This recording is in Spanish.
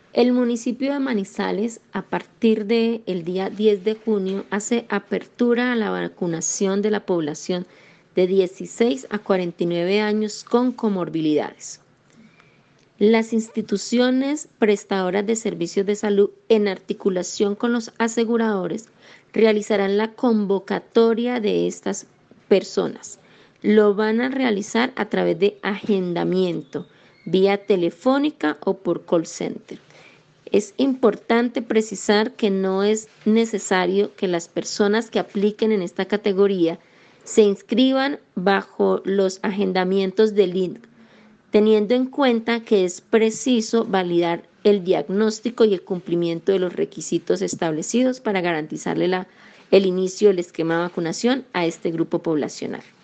El municipio de Manizales, a partir del día 10 de junio, hace apertura a la vacunación de la población de 16 a 49 años con comorbilidades. Las instituciones prestadoras de servicios de salud, en articulación con los aseguradores, realizarán la convocatoria de estas personas. Lo van a realizar a través de agendamiento, vía telefónica o por call center. Es importante precisar que no es necesario que las personas que apliquen en esta categoría se inscriban bajo los agendamientos del INC, teniendo en cuenta que es preciso validar el diagnóstico y el cumplimiento de los requisitos establecidos para garantizarle el inicio del esquema de vacunación a este grupo poblacional.